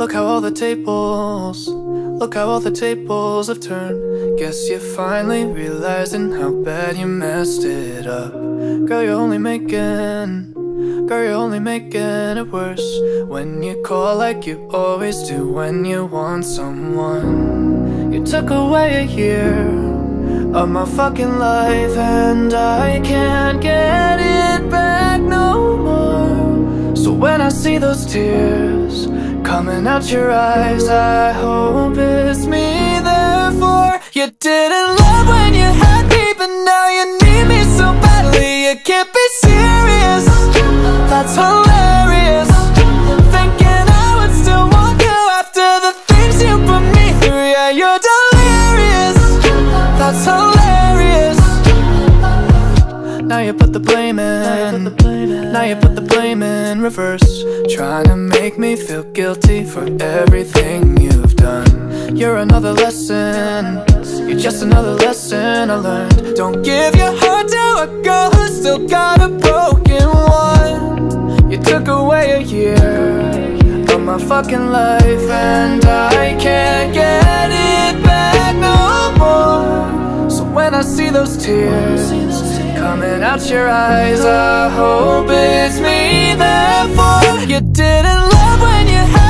Look how all the tables, look how all the tables have turned. Guess you're finally realizing how bad you messed it up. Girl, you're only making it worse when you call like you always do when you want someone. You took away a year of my fucking life, and I can't get it back no more. So when I see those tears coming out your eyes, I hope it's me, therefore. You didn't love when you had me, but now you need me so badly. You can't be serious, that's hilarious. Thinking I would still want you after the things you put me through. Yeah, you're delirious, that's hilarious. Now you put the blame in, now you put the blame in reverse, trying to make me feel guilty for everything you've done. You're another lesson, you're just another lesson I learned. Don't give your heart to a girl who's still got a broken one. You took away a year of my fucking life, and I can't get it back no more. So when I see those tears coming out your eyes, I hope it's me, therefore. You didn't love when you had